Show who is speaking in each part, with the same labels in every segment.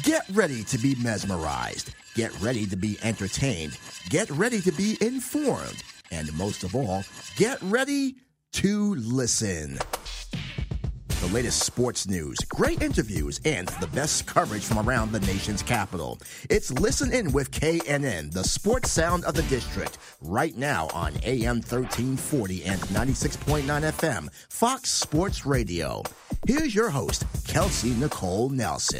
Speaker 1: Get ready to be mesmerized. Get ready to be entertained. Get ready to be informed. And most of all, get ready to listen. The latest sports news, great interviews, and the best coverage from around the nation's capital. It's Listen In with KNN, the sports sound of the district, right now on AM 1340 and 96.9 FM, Fox Sports Radio. Here's your host, Kelsey Nicole Nelson.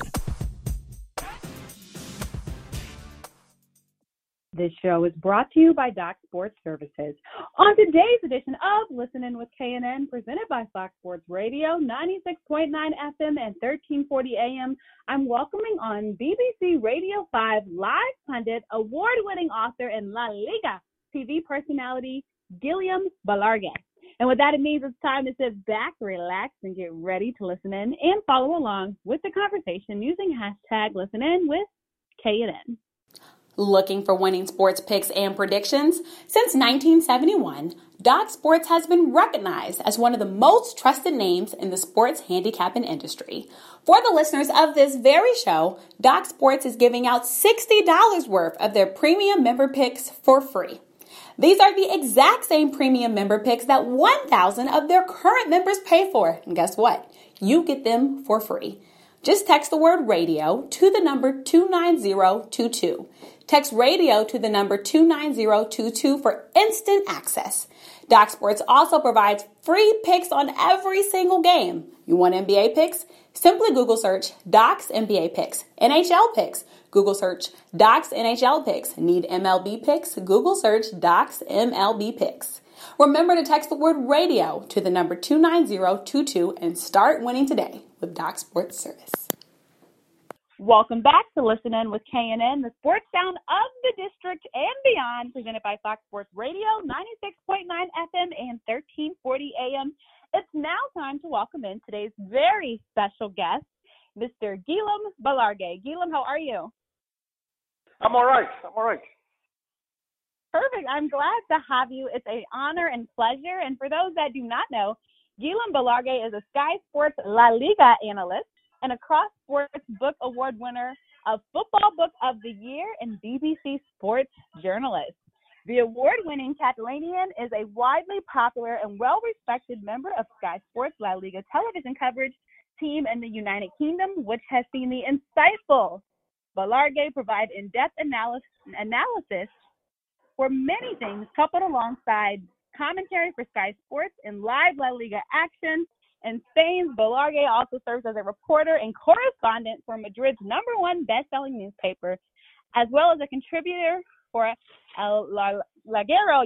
Speaker 2: This show is brought to you by Doc Sports Services. On today's edition of Listen In with KNN, presented by Fox Sports Radio, 96.9 FM and 1340 AM, I'm welcoming on BBC Radio 5 live pundit, award-winning author, and La Liga TV personality, Guillem Balargui. And with that, it means it's time to sit back, relax, and get ready to listen in and follow along with the conversation using hashtag Listen In with KNN.
Speaker 3: Looking for winning sports picks and predictions? Since 1971, Doc Sports has been recognized as one of the most trusted names in the sports handicapping industry. For the listeners of this very show, Doc Sports is giving out $60 worth of their premium member picks for free. These are the exact same premium member picks that 1,000 of their current members pay for. And guess what? You get them for free. Just text the word radio to the number 29022. Text radio to the number 29022 for instant access. Doc Sports also provides free picks on every single game. You want NBA picks? Simply Google search Doc's NBA picks. NHL picks? Google search Doc's NHL picks. Need MLB picks? Google search Doc's MLB picks. Remember to text the word radio to the number 29022 and start winning today with Doc Sports Service.
Speaker 2: Welcome back to Listen In with KNN, the sports sound of the district and beyond, presented by Fox Sports Radio, 96.9 FM and 1340 AM. It's now time to welcome in today's very special guest, Mr. Guillem Balargui. Guillem, how are you?
Speaker 4: I'm all right.
Speaker 2: Perfect. I'm glad to have you. It's an honor and pleasure. And for those that do not know, Guillem Balargui is a Sky Sports La Liga analyst and a Cross Sports Book Award winner of Football Book of the Year and BBC Sports journalist. The award-winning Catalanian is a widely popular and well-respected member of Sky Sports La Liga television coverage team in the United Kingdom, which has seen the insightful Balargui provide in-depth analysis for many things, coupled alongside commentary for Sky Sports and live La Liga action. In Spain, Balargui also serves as a reporter and correspondent for Madrid's #1 best-selling newspaper, as well as a contributor for El Larguero.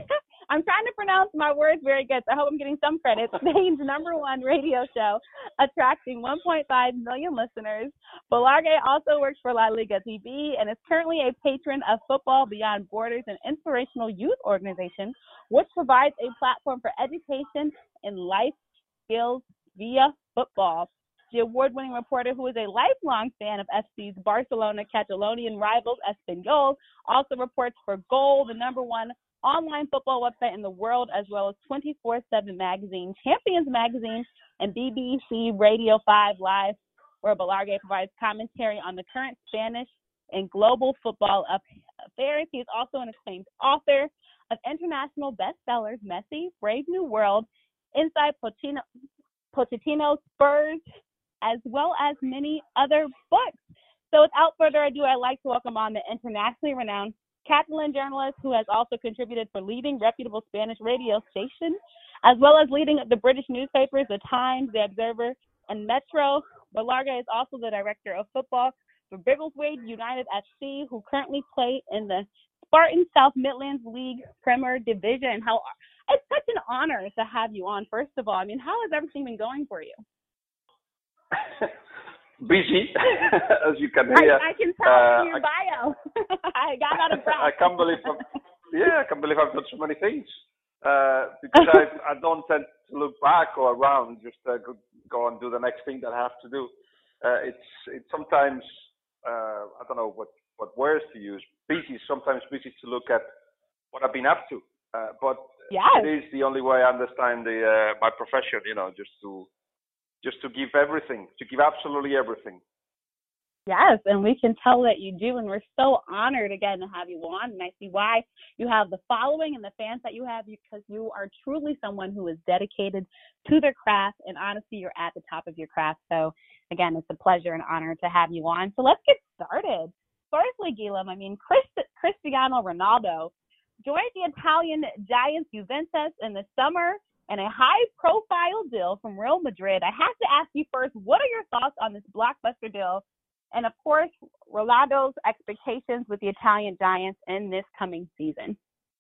Speaker 2: I'm trying to pronounce my words very good, so I hope I'm getting some credit. Spain's #1 radio show, attracting 1.5 million listeners. Balargui also works for La Liga TV and is currently a patron of Football Beyond Borders, an inspirational youth organization which provides a platform for education and life skills via football. The award-winning reporter, who is a lifelong fan of FC's Barcelona Catalonian rivals Espanyol, also reports for Goal, the #1 online football website in the world, as well as 24/7 magazine, Champions Magazine, and BBC Radio 5 Live, where Balargui provides commentary on the current Spanish and global football affairs. He is also an acclaimed author of international bestsellers, Messi, Brave New World, Inside Pochettino, Spurs, as well as many other books. So without further ado, I'd like to welcome on the internationally renowned Catalan journalist who has also contributed for leading reputable Spanish radio stations, as well as leading the British newspapers, The Times, The Observer, and Metro. Balargui is also the director of football for Biggleswade United FC, who currently play in the Spartan South Midlands League Premier Division. It's such an honor to have you on, first of all. I mean, how has everything been going for you?
Speaker 4: Busy, as you can hear.
Speaker 2: I can tell from your bio. I got out of breath.
Speaker 4: I can't believe I've done so many things. Because I don't tend to look back or around, just go and do the next thing that I have to do. It's sometimes, I don't know what words to use. Sometimes busy to look at what I've been up to. But
Speaker 2: yes,
Speaker 4: it is the only way I understand my profession, just to give everything, to give absolutely everything.
Speaker 2: Yes, and we can tell that you do, and we're so honored again to have you on. And I see why you have the following and the fans that you have, because you are truly someone who is dedicated to their craft, and honestly, you're at the top of your craft. So again, it's a pleasure and honor to have you on. So let's get started. Firstly, Guillem, Cristiano Ronaldo joined the Italian giants Juventus in the summer in a high-profile deal from Real Madrid. I have to ask you first, what are your thoughts on this blockbuster deal? And, of course, Ronaldo's expectations with the Italian giants in this coming season?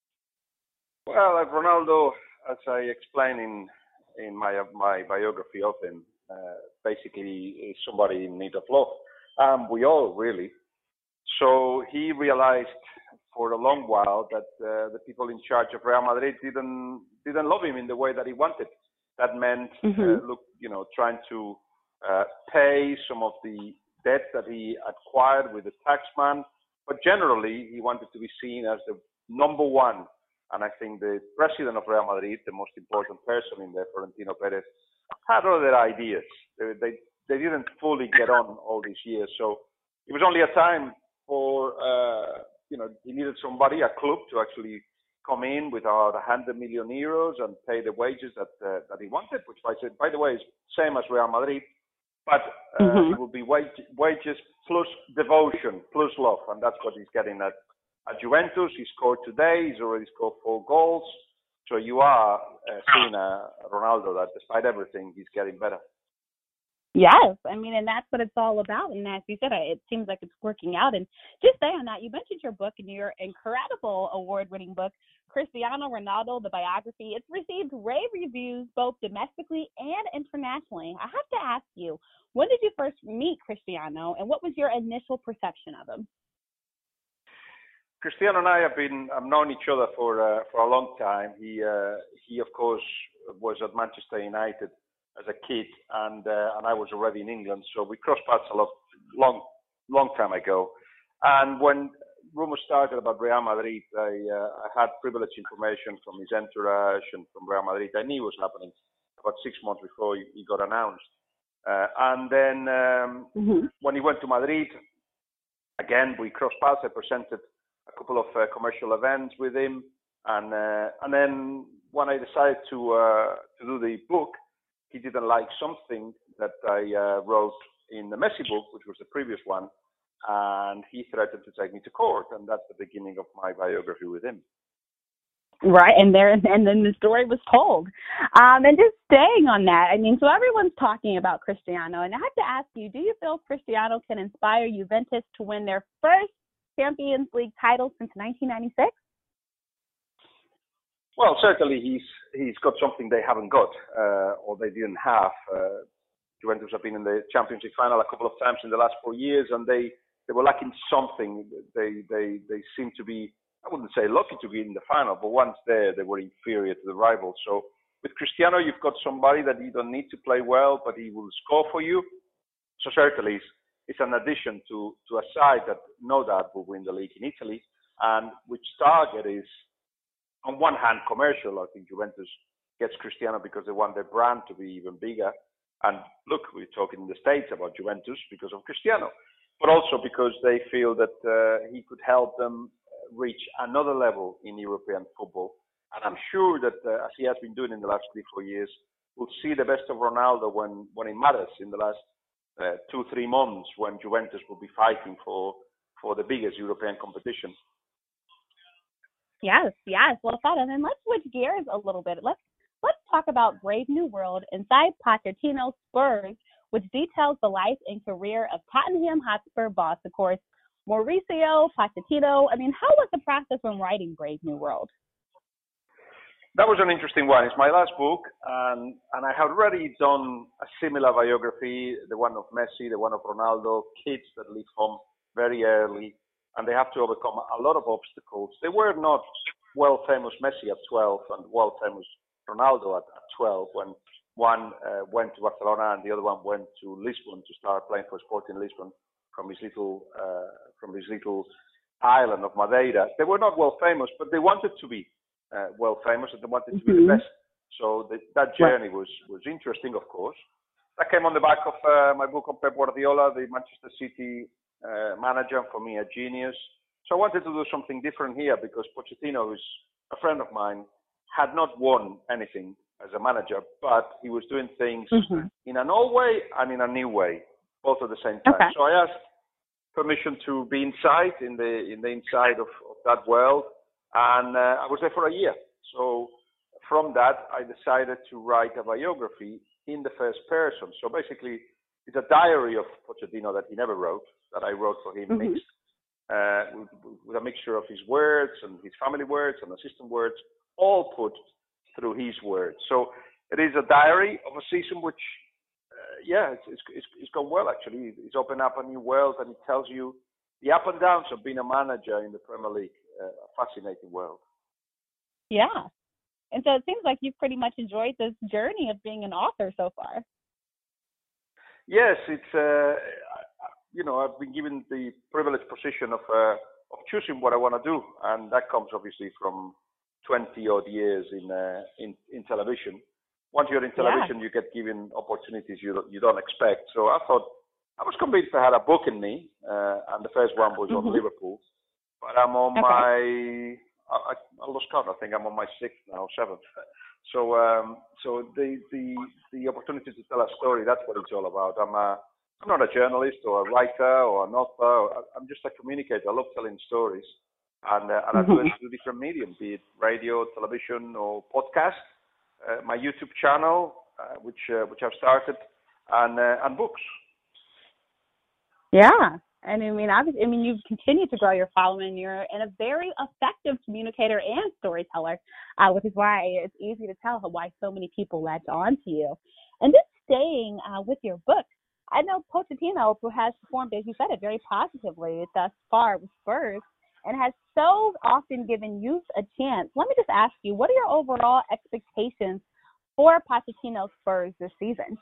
Speaker 4: Well, Ronaldo, as I explained in my biography of him, basically is somebody in need of love. We all, really. So he realized for a long while that the people in charge of Real Madrid didn't love him in the way that he wanted. That meant, trying to pay some of the debt that he acquired with the taxman, but generally he wanted to be seen as the number one. And I think the president of Real Madrid, the most important person in there, Florentino Perez, had other ideas. They didn't fully get on all these years, so it was only a time for he needed somebody, a club, to actually come in with about 100 million euros and pay the wages that he wanted, which by the way is same as Real Madrid. But it will be wages plus devotion plus love, and that's what he's getting at Juventus. He scored today. He's already scored 4 goals. So you are seeing a Ronaldo that, despite everything, he's getting better.
Speaker 2: Yes, I mean, and that's what it's all about. And as you said, it seems like it's working out. And just stay on that. You mentioned your book, and your incredible award-winning book, Cristiano Ronaldo, the biography. It's received rave reviews both domestically and internationally. I have to ask you, when did you first meet Cristiano, and what was your initial perception of him?
Speaker 4: Cristiano and I have known each other for a long time. He of course was at Manchester United as a kid, and I was already in England, so we crossed paths long time ago. And when rumors started about Real Madrid, I had privileged information from his entourage and from Real Madrid. I knew it was happening about 6 months before he got announced. And then when he went to Madrid, again we crossed paths. I presented a couple of commercial events with him, and then when I decided to do the book, he didn't like something that I wrote in the Messi book, which was the previous one, and he threatened to take me to court, and that's the beginning of my biography with him.
Speaker 2: Right, and then the story was told. And just staying on that, I mean, so everyone's talking about Cristiano, and I have to ask you, do you feel Cristiano can inspire Juventus to win their first Champions League title since 1996?
Speaker 4: Well, certainly he's got something they haven't got, or they didn't have. Juventus have been in the Champions League final a couple of times in the last 4 years, and they were lacking something. They seem to be, I wouldn't say lucky to be in the final, but once there, they were inferior to the rivals. So with Cristiano, you've got somebody that you don't need to play well, but he will score for you. So certainly it's an addition to a side that no doubt will win the league in Italy, and which target is, on one hand, commercial. I think Juventus gets Cristiano because they want their brand to be even bigger. And look, we're talking in the States about Juventus because of Cristiano, but also because they feel that he could help them reach another level in European football. And I'm sure that, as he has been doing in the last 3-4 years, we'll see the best of Ronaldo when it matters in the last 2-3 months, when Juventus will be fighting for the biggest European competition.
Speaker 2: Yes. Well said. And then let's switch gears a little bit. Let's talk about Brave New World inside Pochettino's Spurs, which details the life and career of Tottenham Hotspur boss, of course, Mauricio Pochettino. I mean, how was the process when writing Brave New World?
Speaker 4: That was an interesting one. It's my last book, and I had already done a similar biography, the one of Messi, the one of Ronaldo, kids that leave home very early, and they have to overcome a lot of obstacles. They were not world-famous Messi at 12 and world-famous Ronaldo at 12, when one went to Barcelona and the other one went to Lisbon to start playing for Sporting Lisbon from his little island of Madeira. They were not world-famous, but they wanted to be world-famous, and they wanted to be the best. So that journey was interesting, of course. That came on the back of my book on Pep Guardiola, the Manchester City manager, and for me a genius. So I wanted to do something different here because Pochettino, who's a friend of mine, had not won anything as a manager, but he was doing things in an old way and in a new way, both at the same time.
Speaker 2: Okay.
Speaker 4: So I asked permission to be inside in the inside of that world, and I was there for a year. So from that, I decided to write a biography in the first person. So basically, it's a diary of Pochettino that he never wrote, that I wrote for him, mixed with a mixture of his words and his family words and assistant words, all put through his words. So it is a diary of a season which, it's gone well actually. It's opened up a new world, and it tells you the up and downs of being a manager in the Premier League. A fascinating world.
Speaker 2: Yeah. And so it seems like you've pretty much enjoyed this journey of being an author so far.
Speaker 4: Yes, it's I've been given the privileged position of choosing what I want to do, and that comes obviously from 20 odd years in television. Once you're in television, you get given opportunities you don't expect. So I thought I was convinced I had a book in me, and the first one was on Liverpool. But I'm on I lost count. I think I'm on my 6th now, 7th. So the opportunity to tell a story, that's what it's all about. I'm not a journalist or a writer or an author. I'm just a communicator. I love telling stories, and I do it through different mediums, be it radio, television, or podcast. My YouTube channel, which I've started, and books.
Speaker 2: Yeah. And I mean, you've continued to grow your following. You're a very effective communicator and storyteller, which is why it's easy to tell why so many people latch on to you. And just staying with your book, I know Pochettino has performed, as you said, it very positively thus far with Spurs and has so often given youth a chance. Let me just ask you, what are your overall expectations for Pochettino's Spurs this season?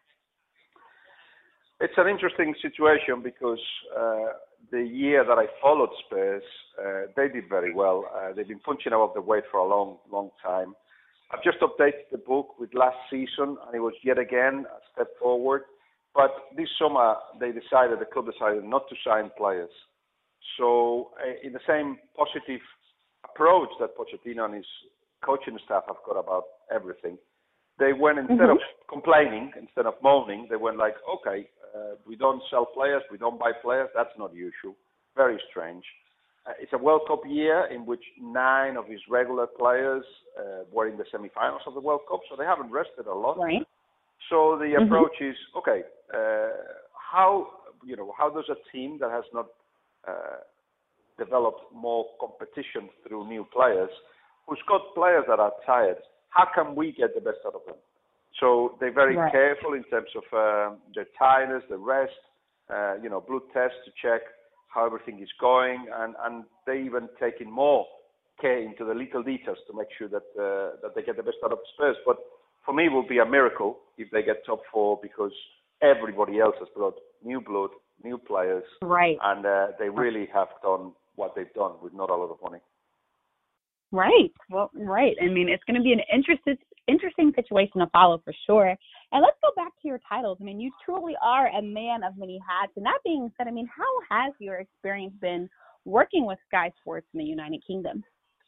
Speaker 4: It's an interesting situation because the year that I followed Spurs, they did very well. They've been punching above the weight for a long, long time. I've just updated the book with last season, and it was yet again a step forward. But this summer, the club decided not to sign players. So in the same positive approach that Pochettino and his coaching staff have got about everything, they went, instead of complaining, instead of moaning, they went like, okay, we don't sell players, we don't buy players. That's not usual. Very strange. It's a World Cup year in which 9 of his regular players were in the semi-finals of the World Cup, so they haven't rested a lot.
Speaker 2: Right.
Speaker 4: So the approach is, okay, how does a team that has not developed more competition through new players, who's got players that are tired, how can we get the best out of them? So they're very careful in terms of their tiredness, the rest, blood tests to check how everything is going, and they even taking more care into the little details to make sure that they get the best out of Spurs. But for me, it will be a miracle if they get top 4 because everybody else has brought new blood, new players, and they really have done what they've done with not a lot of money.
Speaker 2: Right. Well, right. I mean, it's going to be an interesting situation to follow for sure. And let's go back to your titles. I mean, you truly are a man of many hats. And that being said, I mean, how has your experience been working with Sky Sports in the United Kingdom?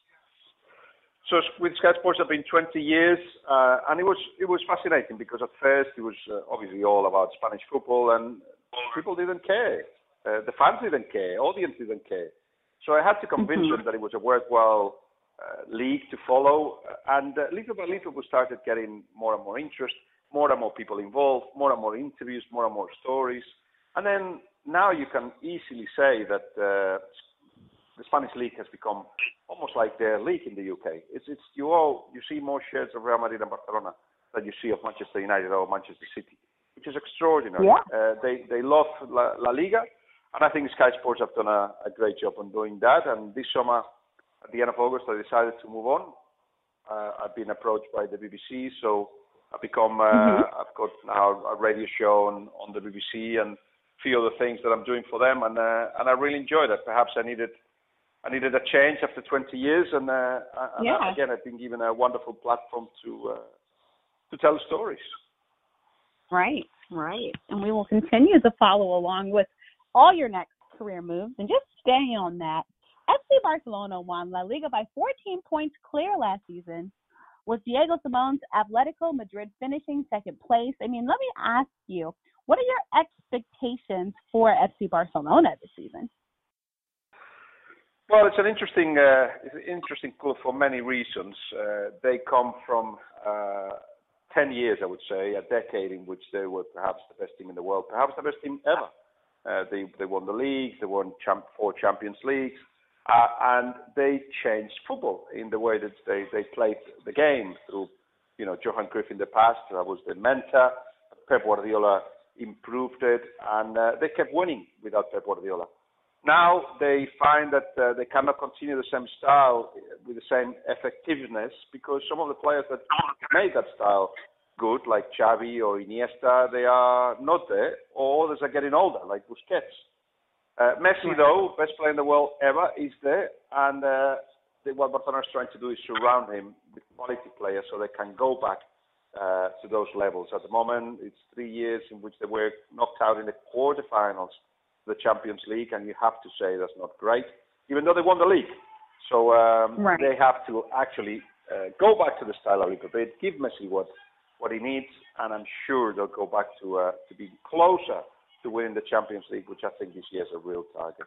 Speaker 4: So with Sky Sports, I've been 20 years, and it was fascinating because at first it was obviously all about Spanish football, and people didn't care. The fans didn't care. Audience didn't care. So I had to convince them that it was a worthwhile league to follow, and little by little we started getting more and more interest, more and more people involved, more and more interviews, more and more stories, and then now you can easily say that the Spanish league has become almost like their league in the UK. You see more shares of Real Madrid and Barcelona than you see of Manchester United or Manchester City, which is extraordinary.
Speaker 2: Yeah.
Speaker 4: They love La Liga, and I think Sky Sports have done a great job on doing that. And this summer, at the end of August, I decided to move on. I've been approached by the BBC, so I've become. I've got now a radio show on the BBC and a few other things that I'm doing for them, and I really enjoy that. Perhaps I needed a change after 20 years, and again, I've been given a wonderful platform to tell stories.
Speaker 2: Right. And we will continue to follow along with all your next career moves. And just staying on that, FC Barcelona won La Liga by 14 points clear last season, with Diego Simeone's Atletico Madrid finishing second place. I mean, let me ask you, what are your expectations for FC Barcelona this season?
Speaker 4: Well, it's an interesting club for many reasons. They come from 10 years, I would say, a decade in which they were perhaps the best team in the world, perhaps the best team ever. They won the league, they won 4 Champions Leagues, and they changed football in the way that they played the game through, Johan Cruyff in the past. That was the mentor. Pep Guardiola improved it, and they kept winning without Pep Guardiola. Now they find that they cannot continue the same style with the same effectiveness because some of the players that made that style good, like Xavi or Iniesta, they are not there, or others are getting older, like Busquets. Messi, though, best player in the world ever, is there, and what Barcelona is trying to do is surround him with quality players so they can go back to those levels. At the moment, it's 3 years in which they were knocked out in the quarterfinals the Champions League, and you have to say that's not great, even though they won the league. So they have to actually go back to the style a little bit, give Messi what he needs, and I'm sure they'll go back to be closer to winning the Champions League, which I think this year is a real target.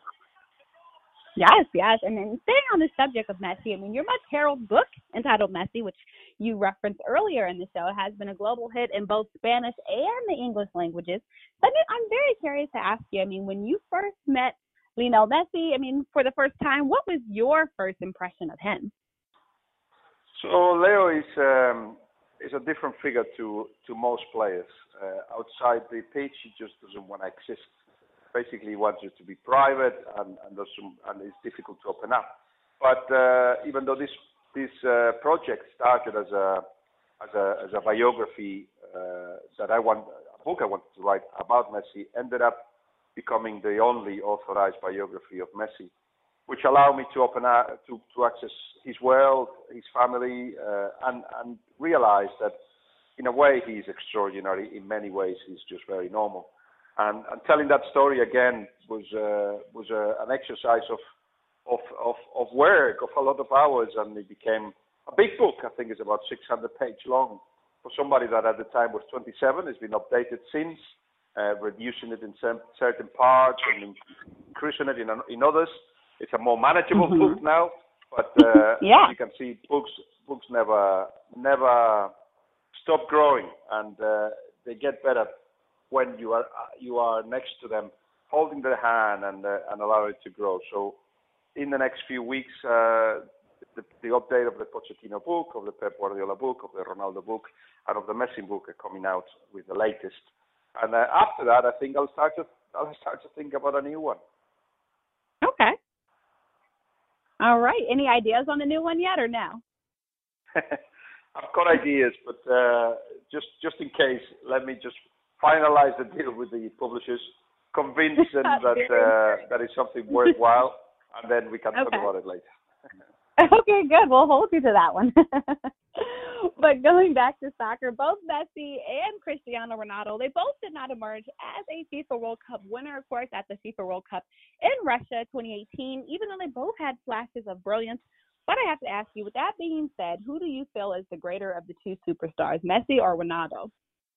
Speaker 2: Yes. And then staying on the subject of Messi, I mean, your Much Heralded book entitled Messi, which you referenced earlier in the show, has been a global hit in both Spanish and the English languages. So I'm very curious to ask you, I mean, when you first met Lionel Messi, I mean, for the first time, what was your first impression of him?
Speaker 4: So Leo is a different figure to most players. Outside the pitch, he just doesn't want to exist. Basically, he wants you to be private, and it's difficult to open up. But even though this project started as a biography a book I wanted to write about Messi, ended up becoming the only authorized biography of Messi, which allowed me to open up to access his world, his family, and realize that in a way he is extraordinary. In many ways, he's just very normal. And telling that story again was an exercise of work, of a lot of hours, and it became a big book. I think it's about 600 pages long. For somebody that at the time was 27, it's been updated since, reducing it in certain parts and increasing it in others. It's a more manageable book now, but you can see books never stop growing, and they get better when you are next to them, holding their hand and allow it to grow. So in the next few weeks, the update of the Pochettino book, of the Pep Guardiola book, of the Ronaldo book, and of the Messi book are coming out with the latest. And after that, I think I'll start to think about a new one.
Speaker 2: Okay. All right. Any ideas on the new one yet, or no?
Speaker 4: I've got ideas, but just in case, let me just finalize the deal with the publishers, convince them that is something worthwhile, and then we can talk about it later.
Speaker 2: Okay, good. We'll hold you to that one. But going back to soccer, both Messi and Cristiano Ronaldo, they both did not emerge as a FIFA World Cup winner, of course, at the FIFA World Cup in Russia 2018, even though they both had flashes of brilliance. But I have to ask you, with that being said, who do you feel is the greater of the two superstars, Messi or Ronaldo?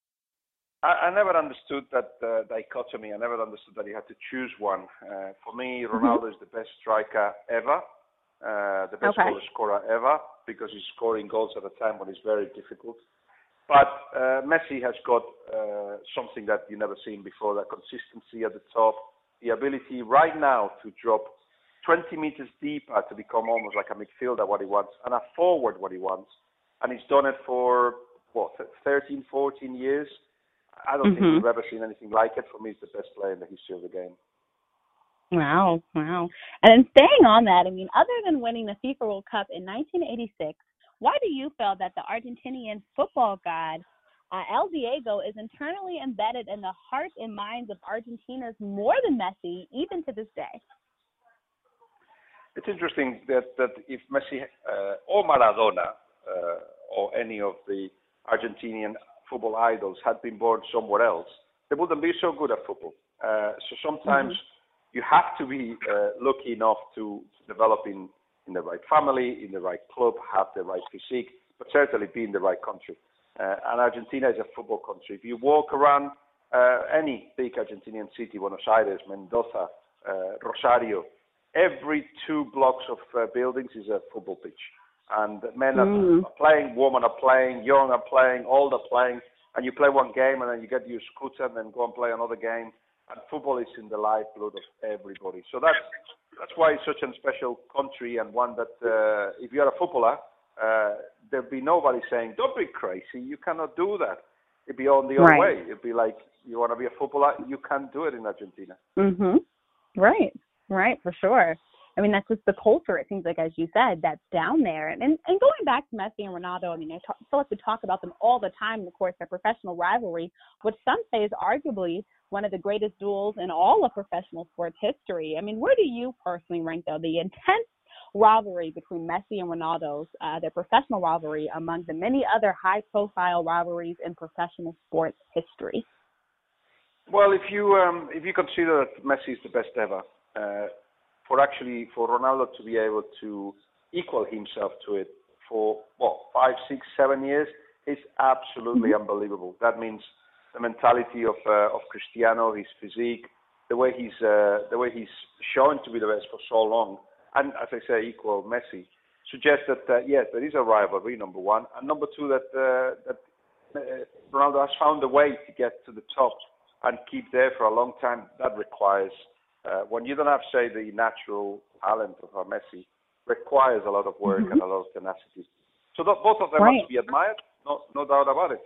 Speaker 4: I never understood that dichotomy. I never understood that you had to choose one. For me, Ronaldo is the best striker ever, the best goal scorer ever, because he's scoring goals at a time when it's very difficult. But Messi has got something that you've never seen before, that consistency at the top, the ability right now to drop 20 meters deeper to become almost like a midfielder, what he wants, and a forward, what he wants. And he's done it for, 13, 14 years. I don't think we've ever seen anything like it. For me, he's the best player in the history of the game.
Speaker 2: Wow. And then staying on that, I mean, other than winning the FIFA World Cup in 1986, why do you feel that the Argentinian football god, El Diego, is internally embedded in the hearts and minds of Argentinians more than Messi, even to this day?
Speaker 4: It's interesting that if Messi or Maradona or any of the Argentinian football idols had been born somewhere else, they wouldn't be so good at football. So sometimes you have to be lucky enough to develop in the right family, in the right club, have the right physique, but certainly be in the right country. And Argentina is a football country. If you walk around any big Argentinian city, Buenos Aires, Mendoza, Rosario, every 2 blocks of buildings is a football pitch. And men are playing, women are playing, young are playing, old are playing, and you play one game and then you get your scooter and then go and play another game. And football is in the lifeblood of everybody. So that's why it's such a special country, and one that if you're a footballer, there'd be nobody saying, don't be crazy, you cannot do that. It'd be on the other way. It'd be like, you want to be a footballer, you can't do it in Argentina.
Speaker 2: Right, for sure. I mean, that's just the culture, it seems like, as you said, that's down there. And going back to Messi and Ronaldo, I mean, I feel like we talk about them all the time, and of course, their professional rivalry, which some say is arguably one of the greatest duels in all of professional sports history. I mean, where do you personally rank, though, the intense rivalry between Messi and Ronaldo's, their professional rivalry, among the many other high-profile rivalries in professional sports history?
Speaker 4: Well, if you consider that Messi is the best ever, for Ronaldo to be able to equal himself to it for 5, 6, 7 years is absolutely unbelievable. That means the mentality of Cristiano, his physique, the way he's shown to be the best for so long, and as I say, equal Messi, suggests that yes, there is a rivalry. Number one, and number two, that Ronaldo has found a way to get to the top and keep there for a long time. That requires when you don't have, say, the natural talent of Messi, requires a lot of work and a lot of tenacity. So both of them must be admired, no doubt about it.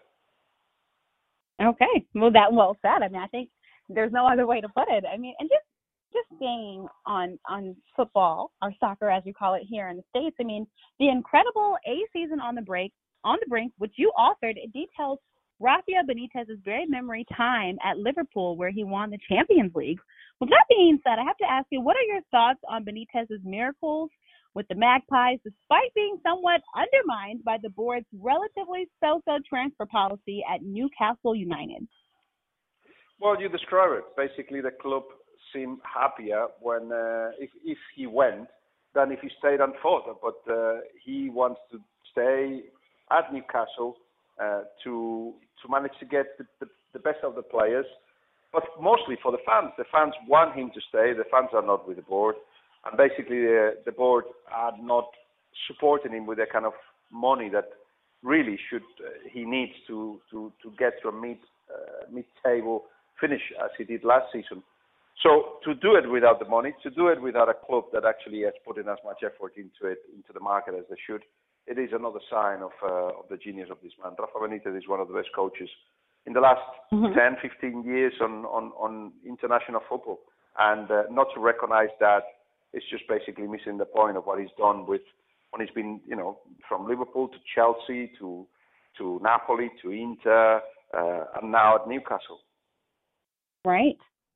Speaker 2: Okay, well said. I mean, I think there's no other way to put it. I mean, and just staying on football, or soccer as you call it here in the States. I mean, the incredible A Season on the Brink, which you authored, it details Rafael Benitez's very memory time at Liverpool, where he won the Champions League. With that being said, I have to ask you, what are your thoughts on Benitez's miracles with the Magpies, despite being somewhat undermined by the board's relatively so-so transfer policy at Newcastle United?
Speaker 4: Well, you describe it. Basically, the club seemed happier when if he went than if he stayed and fought. But he wants to stay at Newcastle to manage to get the best of the players, but mostly for the fans. The fans want him to stay. The fans are not with the board. And basically, the board are not supporting him with the kind of money that really he needs to get to a mid-table finish as he did last season. So to do it without the money, to do it without a club that actually has put in as much effort into the market as they should, it is another sign of the genius of this man. Rafa Benitez is one of the best coaches in the last 10, 15 years on international football. And not to recognize that, it's just basically missing the point of what he's done when he's been, from Liverpool to Chelsea to Napoli to Inter and now at Newcastle.
Speaker 2: Right.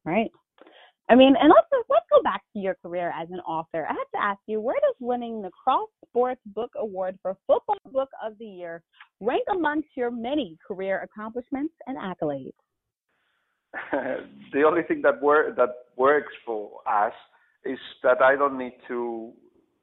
Speaker 2: I mean, and let's go back to your career as an author. I have to ask you, where does winning the Cross Sports Book Award for Football Book of the Year rank amongst your many career accomplishments and accolades?
Speaker 4: The only thing that works for us is that I don't need to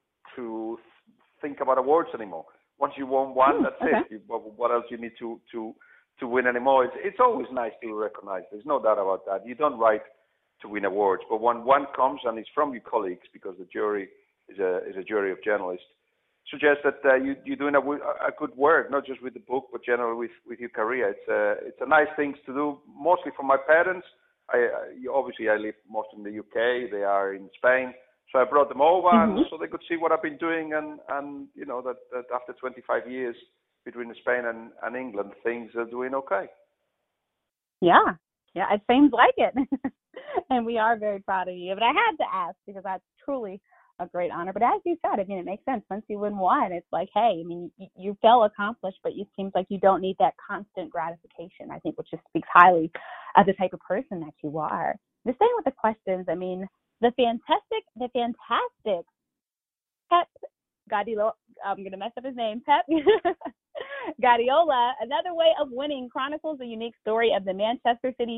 Speaker 4: think about awards anymore. Once you won one, that's it. What else you need to win anymore? It's always nice to be recognized. There's no doubt about that. You don't write to win awards, but when one comes and it's from your colleagues, because the jury is a jury of journalists, suggests that you're doing a good work, not just with the book, but generally with your career. It's a nice thing to do, mostly for my parents. Obviously I live most in the UK. They are in Spain, so I brought them over so they could see what I've been doing, and that after 25 years between Spain and England, things are doing okay.
Speaker 2: Yeah, it seems like it. And we are very proud of you. But I had to ask, because that's truly a great honor. But as you said, I mean, it makes sense. Once you win one, it's like, hey, I mean, you feel accomplished, but it seems like you don't need that constant gratification, I think, which just speaks highly of the type of person that you are. The same with the questions. I mean, the fantastic Pep Guardiola, I'm going to mess up his name, Pep Guardiola, Another Way of Winning chronicles the unique story of the Manchester City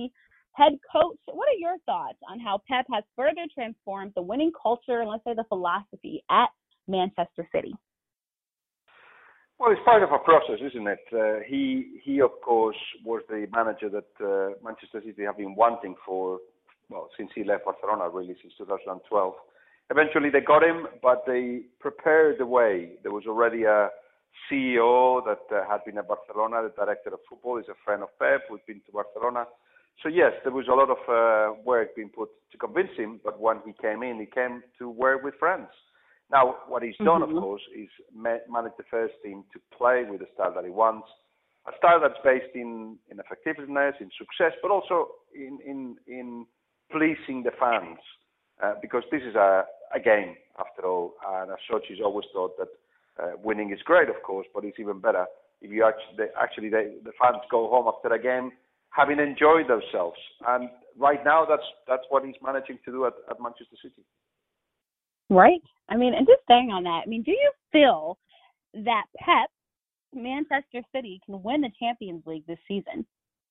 Speaker 2: head coach, what are your thoughts on how Pep has further transformed the winning culture and, let's say, the philosophy at Manchester City?
Speaker 4: Well, it's part of a process, isn't it? He of course, was the manager that Manchester City have been wanting for, well, since he left Barcelona, really, since 2012. Eventually they got him, but they prepared the way. There was already a CEO that had been at Barcelona, the director of football, is a friend of Pep, who's been to Barcelona. So yes, there was a lot of work being put to convince him, but when he came to work with friends. Now, what he's done, of course, is manage the first team to play with the style that he wants, a style that's based in effectiveness, in success, but also in pleasing the fans, because this is a game, after all, and as such, he's always thought that winning is great, of course, but it's even better if you the fans go home after a game having enjoyed themselves. And right now, that's what he's managing to do at Manchester City.
Speaker 2: Right. I mean, and just staying on that, I mean, do you feel that Pep, Manchester City, can win the Champions League this season?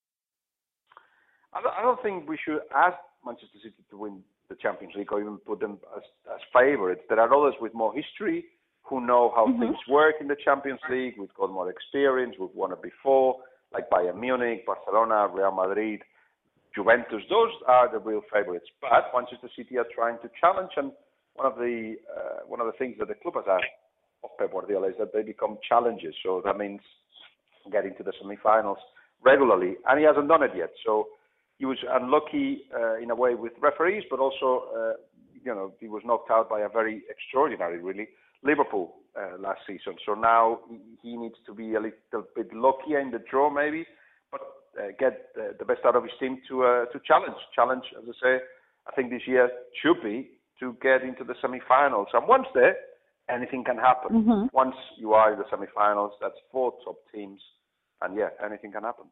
Speaker 4: I don't think we should ask Manchester City to win the Champions League or even put them as favourites. There are others with more history who know how things work in the Champions League. We've got more experience. We've won it before, like Bayern Munich, Barcelona, Real Madrid, Juventus. Those are the real favourites. But Manchester City are trying to challenge, and one of the things that the club has asked of Pep Guardiola is that they become challengers. So that means getting to the semi-finals regularly, and he hasn't done it yet. So he was unlucky in a way with referees, but also he was knocked out by a very extraordinary, really, Liverpool last season. So now he needs to be a little bit luckier in the draw, maybe, but get the best out of his team to challenge. As I say, I think this year should be to get into the semi-finals. And once there, anything can happen. Once you are in the semi-finals, that's 4 top teams, and yeah, anything can happen.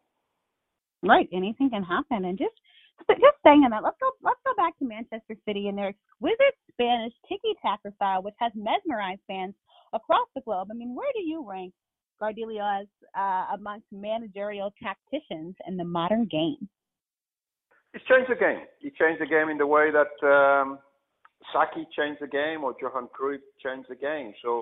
Speaker 2: Right, anything can happen. And just saying on that, let's go back to Manchester City and their exquisite Spanish tiki-taka style, which has mesmerized fans across the globe. I mean, where do you rank Guardiola's amongst managerial tacticians in the modern game?
Speaker 4: He's changed the game. He changed the game in the way that Saki changed the game or Johan Cruyff changed the game. So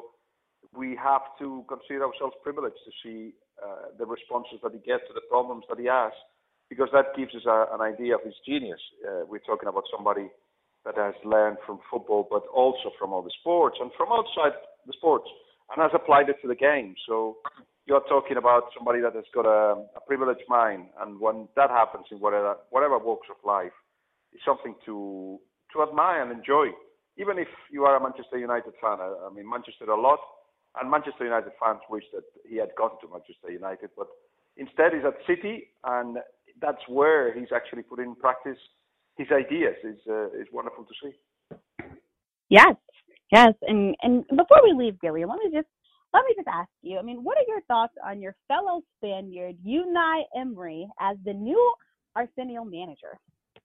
Speaker 4: we have to consider ourselves privileged to see the responses that he gets to the problems that he has, because that gives us an idea of his genius. We're talking about somebody that has learned from football, but also from other sports and from outside the sports, and has applied it to the game. So you're talking about somebody that has got a privileged mind, and when that happens in whatever walks of life, it's something to admire and enjoy. Even if you are a Manchester United fan, I mean, Manchester a lot, and Manchester United fans wish that he had gone to Manchester United, but instead he's at City, and that's where he's actually put in practice his ideas. Is wonderful to see.
Speaker 2: Yes. And before we leave, Gillian, let me just ask you. I mean, what are your thoughts on your fellow Spaniard Unai Emery as the new Arsenal manager?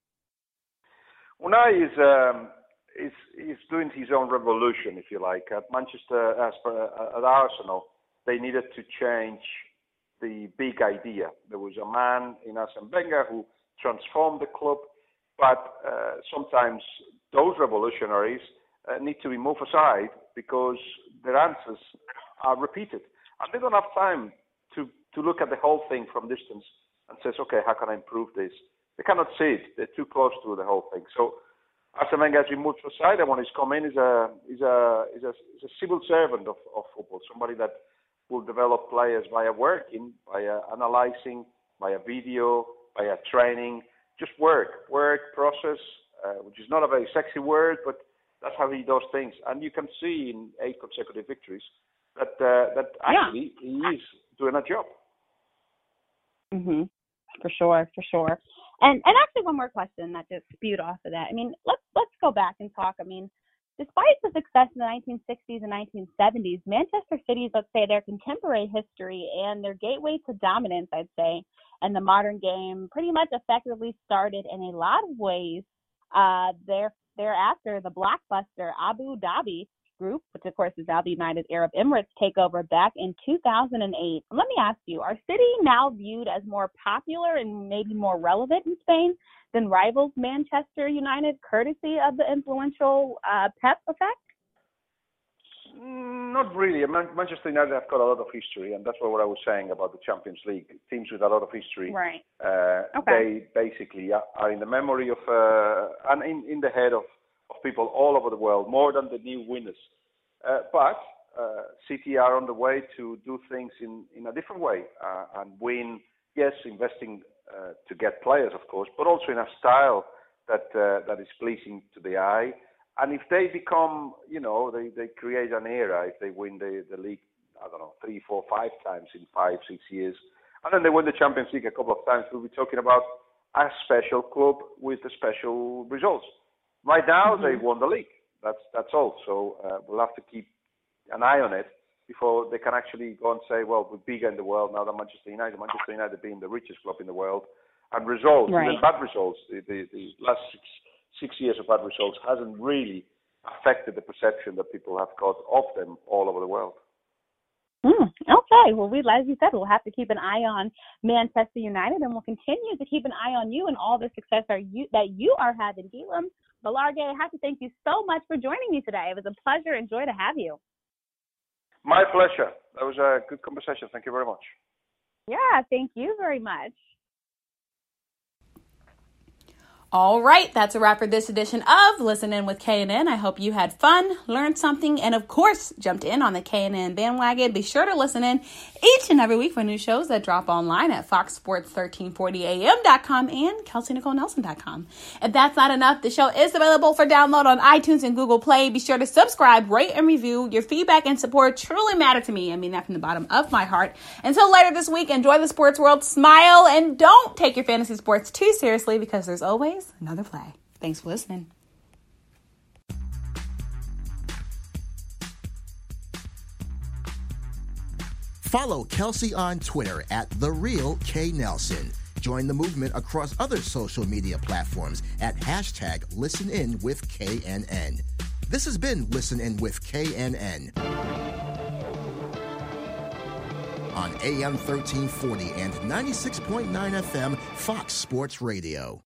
Speaker 4: Unai is doing his own revolution, if you like. At Manchester, at Arsenal, they needed to change the big idea. There was a man in Arsene Wenger who transformed the club, but sometimes those revolutionaries need to be moved aside because their answers are repeated. And they don't have time to look at the whole thing from distance and says, okay, how can I improve this? They cannot see it. They're too close to the whole thing. So Arsene Wenger has been moved aside, and when he's come in, is a civil servant of football, somebody that will develop players via working, via analyzing, via video, via training, just work process, which is not a very sexy word, but that's how he does things. And you can see in 8 consecutive victories that actually he is doing a job.
Speaker 2: For sure. And actually one more question that just spewed off of that. I mean, let's go back and talk. I mean, despite the success in the 1960s and 1970s, Manchester City's, let's say, their contemporary history and their gateway to dominance, I'd say, and the modern game pretty much effectively started in a lot of ways thereafter the blockbuster Abu Dhabi Group, which of course is now the United Arab Emirates takeover back in 2008. Let me ask you, are City now viewed as more popular and maybe more relevant in Spain than rivals Manchester United, courtesy of the influential Pep effect?
Speaker 4: Not really. Manchester United have got a lot of history, and that's what I was saying about the Champions League. Teams with a lot of history,
Speaker 2: right?
Speaker 4: They basically are in the memory of and in the head of people all over the world, more than the new winners. But City are on the way to do things in a different way and win. Yes, investing to get players, of course, but also in a style that is pleasing to the eye. And if they become, they create an era, if they win the league, 3, 4, 5 times in 5, 6 years, and then they win the Champions League a couple of times, we'll be talking about a special club with the special results. Right now, they won the league. That's all. So we'll have to keep an eye on it before they can actually go and say, well, we're bigger in the world now than Manchester United. Manchester United being the richest club in the world. And results, even bad results, the last six years of bad results hasn't really affected the perception that people have got of them all over the world.
Speaker 2: Okay. Well, as you said, we'll have to keep an eye on Manchester United, and we'll continue to keep an eye on you and all the success that you are having. Guillem Belargue, I have to thank you so much for joining me today. It was a pleasure and joy to have you.
Speaker 4: My pleasure. That was a good conversation. Thank you very much.
Speaker 2: Yeah, thank you very much.
Speaker 3: All right, that's a wrap for this edition of Listen In with KNN. I hope you had fun, learned something, and of course, jumped in on the KNN bandwagon. Be sure to listen in each and every week for new shows that drop online at foxsports1340am.com and kelseynicolenelson.com. If that's not enough, the show is available for download on iTunes and Google Play. Be sure to subscribe, rate, and review. Your feedback and support truly matter to me. I mean that from the bottom of my heart. Until later this week, enjoy the sports world, smile, and don't take your fantasy sports too seriously because there's always another play. Thanks for listening.
Speaker 1: Follow Kelsey on Twitter at @TheRealKNelson. Join the movement across other social media platforms at #ListenInWithKNN. This has been Listen In with KNN on AM 1340 and 96.9 FM Fox Sports Radio.